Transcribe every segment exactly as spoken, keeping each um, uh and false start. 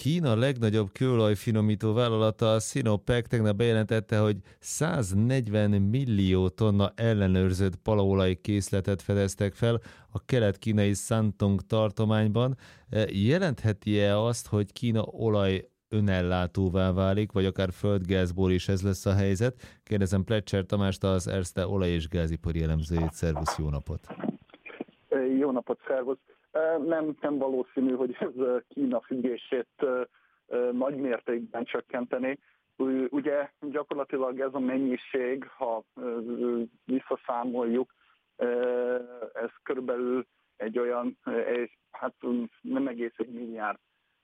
Kína legnagyobb kőolajfinomító vállalata, a Sinopec tegnap bejelentette, hogy száznegyven millió tonna ellenőrzött palaolaj készletet fedeztek fel a kelet-kínai Shandong tartományban. Jelentheti-e azt, hogy Kína olaj önellátóvá válik, vagy akár földgázból is ez lesz a helyzet? Kérdezem Plecser Tamást, az Erste olaj- és gázipari elemzőjét. Szervusz, jó napot! Jó napot, szervusz! Nem, nem valószínű, hogy ez Kína függését nagy mértékben csökkenteni. Ugye gyakorlatilag ez a mennyiség, ha visszaszámoljuk, ez körülbelül egy olyan, hát nem egész egy milliárd,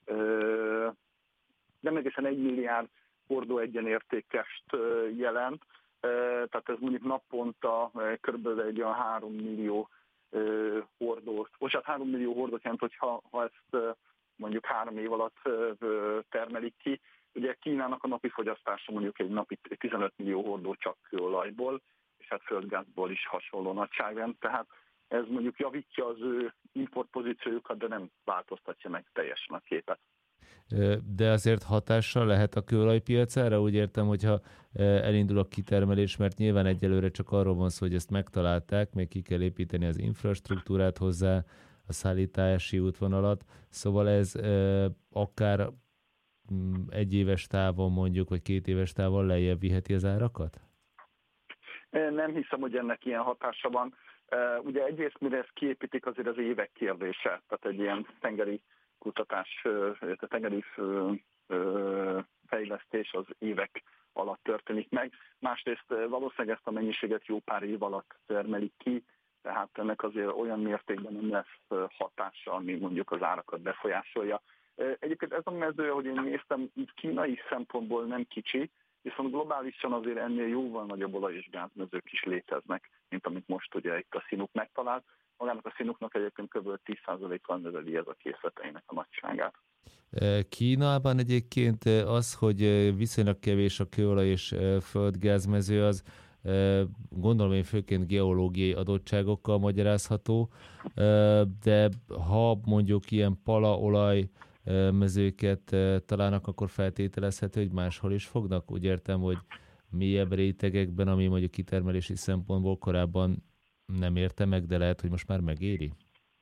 nem egészen egy milliárd hordó egyenértékest jelent, tehát ez mondjuk naponta körülbelül egy olyan három millió hordót, bocsánat, három millió hordót jelent, hogyha ha ezt mondjuk három év alatt termelik ki. Ugye Kínának a napi fogyasztása mondjuk egy napi tizenöt millió hordó csak kőolajból, és hát földgázból is hasonló nagyságrend, tehát ez mondjuk javítja az ő importpozíciójukat, de nem változtatja meg teljesen a képet. De azért hatással lehet a kőolajpiacára? Úgy értem, hogyha elindul a kitermelés, mert nyilván egyelőre csak arról van szó, hogy ezt megtalálták, még ki kell építeni az infrastruktúrát hozzá, a szállítási útvonalat, szóval ez akár egy éves távon mondjuk, vagy két éves távon lejjebb viheti az árakat? Nem hiszem, hogy ennek ilyen hatása van. Ugye egyrészt, mire ezt kiépítik, azért az évek kérdése, tehát egy ilyen tengeri kutatás, a tengeri fejlesztés az évek alatt történik meg. Másrészt valószínűleg ezt a mennyiséget jó pár év alatt termelik ki, tehát ennek azért olyan mértékben nem lesz hatása, ami mondjuk az árakat befolyásolja. Egyébként ez a mező, ahogy én néztem, kínai szempontból nem kicsi, viszont globálisan azért ennél jóval nagyobb olaj- és gázmezők is léteznek, mint amit most ugye itt a Sinop megtalált. Magának a színuknak egyébként kb. tíz százalékkal növeli ez a készleteinek a nagyságát. Kínában egyébként az, hogy viszonylag kevés a kőolaj és földgázmező, az gondolom én főként geológiai adottságokkal magyarázható, de ha mondjuk ilyen palaolaj mezőket találnak, akkor feltételezhető, hogy máshol is fognak. Úgy értem, hogy mélyebb rétegekben, ami mondjuk kitermelési szempontból korábban nem érte meg, de lehet, hogy most már megéri?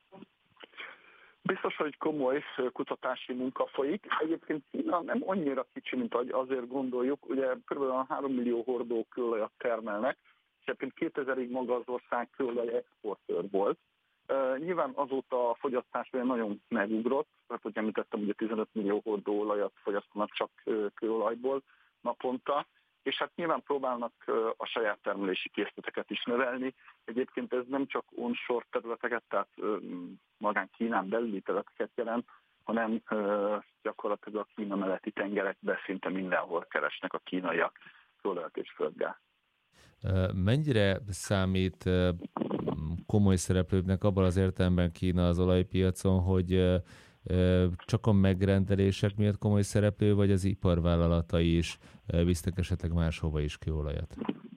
Biztos, hogy komoly kutatási munka folyik. Egyébként Kína nem annyira kicsi, mint ahogy azért gondoljuk. Ugye kb. három millió hordó kőolajat termelnek, és egyébként kétezerig maga az ország kőolaj exportőr volt. Uh, nyilván azóta a fogyasztás nagyon megugrott, mert hogy említettem, hogy tizenöt millió hordó olajat fogyasztanak csak kőolajból naponta, és hát nyilván próbálnak a saját termelési készleteket is növelni. Egyébként ez nem csak onshore területeket, tehát magán Kínán belüli területeket jelent, hanem gyakorlatilag a Kína melletti tengerekben szinte mindenhol keresnek a kínaiak kőolajat és földgáz. Mennyire számít komoly szereplőknek abban az értelemben Kína az olajpiacon, hogy csak a megrendelések miatt komoly szereplő, vagy az iparvállalatai is visznek esetleg máshova is kőolajat?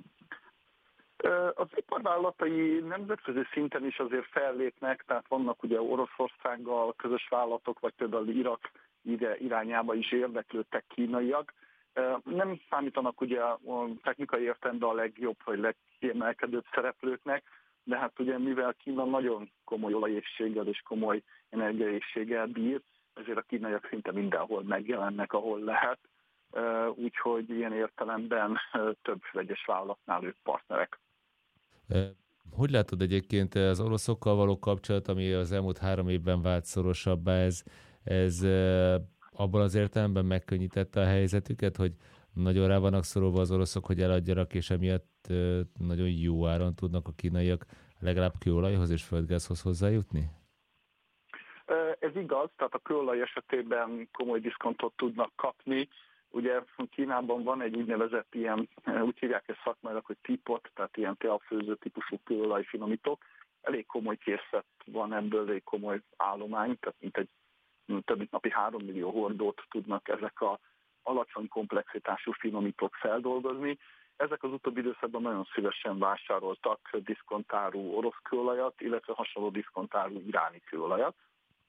Az iparvállalatai nemzetközi szinten is azért fellépnek, tehát vannak ugye Oroszországgal közös vállalatok, vagy például Irak irányába is érdeklődtek kínaiak. Nem számítanak ugye a technikai értelemben a legjobb, vagy legkiemelkedőbb szereplőknek, de hát ugye mivel Kína nagyon komoly olajéhséggel és komoly energiaéhséggel bír, ezért a kínaiak szinte mindenhol megjelennek, ahol lehet, úgyhogy ilyen értelemben több vegyes vállalatnál ők partnerek. Hogy látod egyébként az oroszokkal való kapcsolat, ami az elmúlt három évben vált szorosabbá, ez, ez abban az értelemben megkönnyítette a helyzetüket, hogy nagyon rá vannak szorulva az oroszok, hogy eladjanak, és emiatt nagyon jó áron tudnak a kínaiak legalább kőolajhoz és földgázhoz hozzájutni? Ez igaz, tehát a kőolaj esetében komoly diszkontot tudnak kapni. Ugye Kínában van egy úgynevezett ilyen, úgy hívják ezt szakmailag, hogy típot, tehát ilyen teafőző típusú kőolajfinomítók. Elég komoly készlet van ebből, elég komoly állomány, tehát mint egy több mint napi három millió hordót tudnak ezek a alacsony komplexitású finomítók feldolgozni. Ezek az utóbbi időszakban nagyon szívesen vásároltak diszkontárú orosz kőolajat, illetve hasonló diszkontárú iráni kőolajat.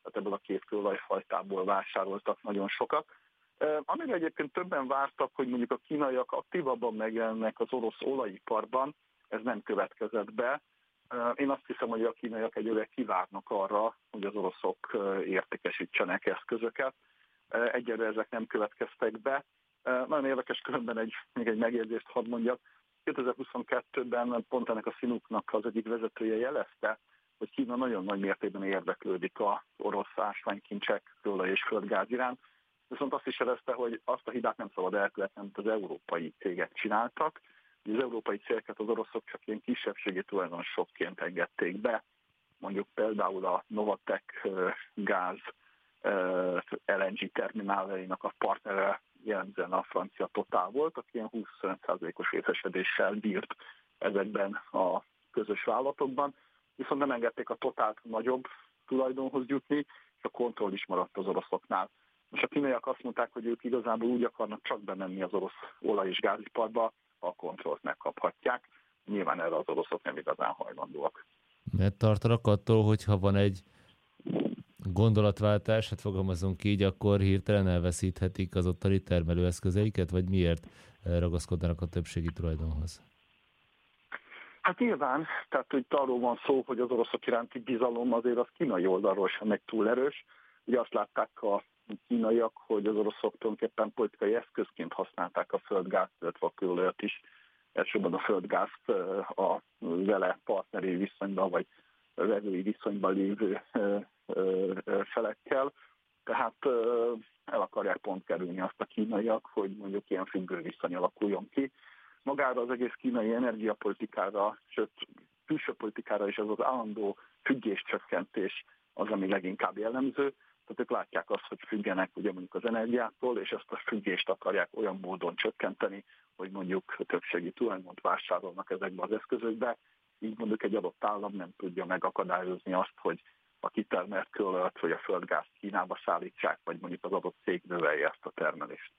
tehát ebből a két kőolajfajtából vásároltak nagyon sokat. Amire egyébként többen vártak, hogy mondjuk a kínaiak aktívabban megjelennek az orosz olajiparban, ez nem következett be. Én azt hiszem, hogy a kínaiak egyőre kivárnak arra, hogy az oroszok értékesítsenek eszközöket. Egyelőre ezek nem következtek be. Nagyon érdekes, különben egy, még egy megjegyzést hadd mondjak. kétezer-huszonkettőben pont ennek a Sinuknak az egyik vezetője jelezte, hogy Kína nagyon nagy mértékben érdeklődik az orosz ásványkincsek, kőolaj és földgáz iránt. Viszont azt is jelezte, hogy azt a hibát nem szabad elkövetni, amit az európai cégek csináltak. Az európai cégeket az oroszok csak ilyen kisebbségi tulajdonosokként engedték be. Mondjuk például a Novatek gáz el en gé termináljainak a partnere jellemzően a francia Total volt, aki ilyen húsz százalékos részesedéssel bírt ezekben a közös vállalatokban, viszont nem engedték a Totalt nagyobb tulajdonhoz jutni, és a kontroll is maradt az oroszoknál. Most a kínaiak azt mondták, hogy ők igazából úgy akarnak csak bemenni az orosz olaj- és gáziparba, a kontrollt megkaphatják. Nyilván erre az oroszok nem igazán hajlandóak. Mert tartanak attól, hogyha van egy gondolatváltás, hát fogalmazunk így, akkor hirtelen elveszíthetik az ottani termelőeszközeiket, vagy miért ragaszkodnak a többségi tulajdonhoz? Hát nyilván, tehát hogy arról van szó, hogy az oroszok iránti bizalom azért az kínai oldalról sem meg túl erős. Ugye azt látták a kínaiak, hogy az oroszok tulajdonképpen politikai eszközként használták a földgázt, illetve a kőolajat is, elsősorban a földgázt a vele partneri viszonyban, vagy vevői viszonyban lévő felekkel. Tehát el akarják pont kerülni azt a kínaiak, hogy mondjuk ilyen függő viszony alakuljon ki. Magára az egész kínai energiapolitikára, sőt külső politikára is az az állandó függéscsökkentés az, ami leginkább jellemző. Tehát ők látják azt, hogy függenek ugye mondjuk az energiától, és ezt a függést akarják olyan módon csökkenteni, hogy mondjuk többségi tulajdont vásárolnak ezekbe az eszközökbe. Így mondjuk egy adott állam nem tudja megakadályozni azt, hogy a kitermelt kőolajat vagy a földgázt Kínába szállítsák, vagy mondjuk az adott cég növelje ezt a termelést.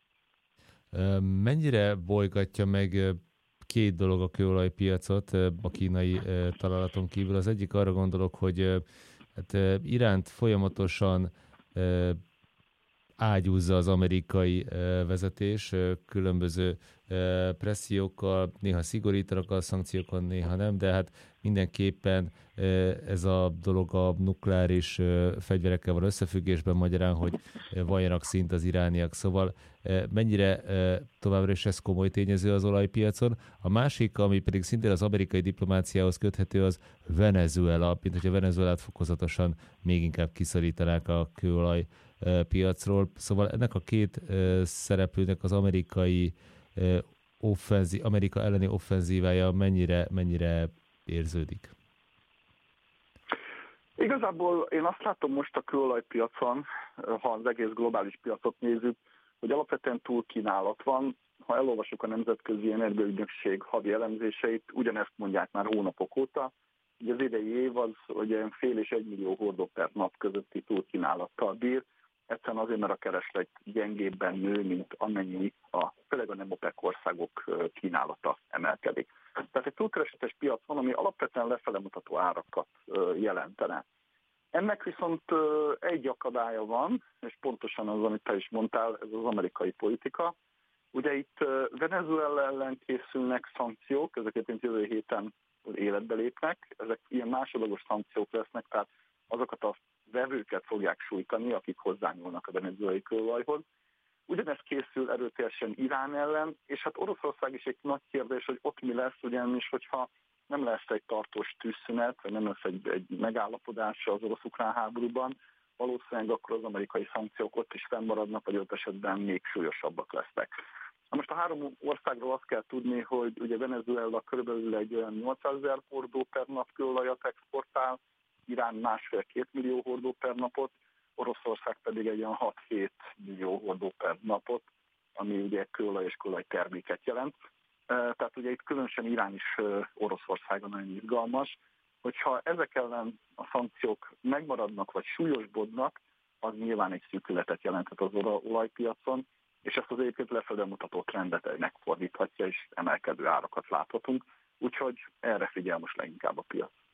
Mennyire bolygatja meg két dolog a kőolajpiacot a kínai találaton kívül? Az egyik, arra gondolok, hogy hát Iránt folyamatosan ágyúzza az amerikai vezetés különböző pressziókkal, néha szigorítanak a szankciókon, néha nem, de hát mindenképpen ez a dolog a nukleáris fegyverekkel van összefüggésben, magyarán, hogy valljanak szint az irániak. Szóval mennyire továbbra is ez komoly tényező az olajpiacon. A másik, ami pedig szintén az amerikai diplomáciához köthető, az Venezuela, mint hogyha Venezuelát fokozatosan még inkább kiszorítanák a kőolaj piacról. Szóval ennek a két szereplőnek az amerikai offenzí, Amerika elleni offenzívája mennyire, mennyire érződik? Igazából én azt látom most a kőolajpiacon, ha az egész globális piacot nézzük, hogy alapvetően túlkínálat van. Ha elolvasjuk a Nemzetközi Energiaügynökség havi elemzéseit, ugyanezt mondják már hónapok óta. Ugye az idei év az ugye fél és egy millió hordó per nap közötti túlkínálattal bír. Egyszerűen azért, mert a kereslet gyengébben nő, mint amennyi a, főleg a nem OPEC országok kínálata emelkedik. Tehát egy túlkeresetes piac van, ami alapvetően lefele mutató árakat jelentene. Ennek viszont egy akadálya van, és pontosan az, amit te is mondtál, ez az amerikai politika. Ugye itt Venezuela ellen készülnek szankciók, ezek egyébként jövő héten életbe lépnek, ezek ilyen másodlagos szankciók lesznek, tehát azokat a vevőket fogják sújtani, akik hozzányúlnak a venezuelai kőolajhoz. Ugyanez készül erőteljesen Irán ellen, és hát Oroszország is egy nagy kérdés, hogy ott mi lesz, ugyanis, hogyha nem lesz egy tartós tűzszünet, vagy nem lesz egy, egy megállapodás az orosz-ukrán háborúban, valószínűleg akkor az amerikai szankciók ott is fennmaradnak, vagy ott esetben még súlyosabbak lesznek. Na most a három országról azt kell tudni, hogy ugye Venezuela körülbelül egy olyan nyolcszázezer hordó per nap kőolajat exportál, Irán másfél-két millió hordó per napot, Oroszország pedig egy olyan hat-hét millió hordó per napot, ami ugye kőolaj és kőolaj terméket jelent. Tehát ugye itt különösen Irán is Oroszországon nagyon izgalmas, hogyha ezek ellen a szankciók megmaradnak vagy súlyosbodnak, az nyilván egy szűkületet jelenthet az olajpiacon, és ezt az egyébként lefelé mutató trendet megfordíthatja, és emelkedő árakat láthatunk, úgyhogy erre figyel most leginkább a piac.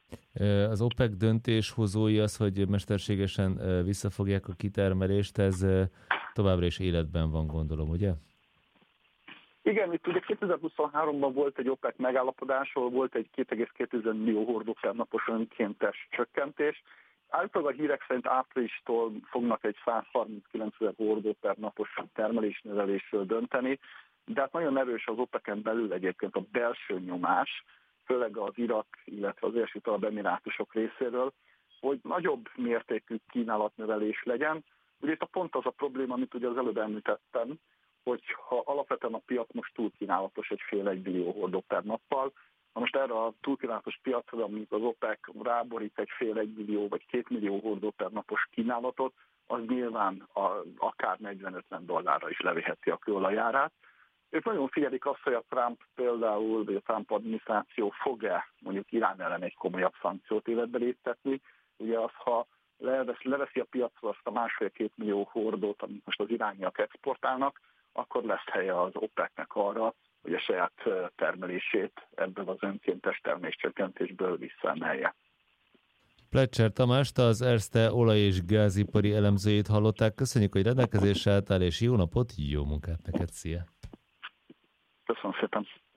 Az OPEC döntéshozói az, hogy mesterségesen visszafogják a kitermelést, ez továbbra is életben van, gondolom, ugye? Igen, itt ugye kétezer-huszonháromban volt egy OPEC megállapodás, ahol volt egy két egész két millió hordó per napos önkéntes csökkentés. Általában a hírek szerint áprilistól fognak egy száz harminckilencezer hordó per napos termelésnövelésről dönteni, de hát nagyon erős az OPEC-en belül egyébként a belső nyomás, főleg az Irak, illetve az Egyesült Arab Emirátusok részéről, hogy nagyobb mértékű kínálatnövelés legyen. Ugye itt a pont az a probléma, amit ugye az előbb említettem, hogyha alapvetően a piac most túlkínálatos egy fél egy millió hordó per nappal, na most erre a túlkínálatos piacra, amit az OPEC ráborít egy fél egy millió vagy két millió hordó per napos kínálatot, az nyilván a, akár negyven-ötven dollárra is leviheti a kőolajárát. Ők nagyon figyelik azt, hogy a Trump például, vagy a Trump adminisztráció fog-e mondjuk Irán ellen egy komolyabb szankciót életbe léptetni. Ugye az, ha leveszi a piacra azt a másfél-két millió hordót, amit most az irániak exportálnak, akkor lesz helye az OPEC-nek arra, hogy a saját termelését ebből az önkéntes terméscsökkentésből visszaemelje. Pletcher Tamást, az Erste olaj- és gázipari elemzőjét hallották. Köszönjük, hogy rendelkezésre álltál, és jó napot, jó munkát neked, szia! Köszönöm szépen!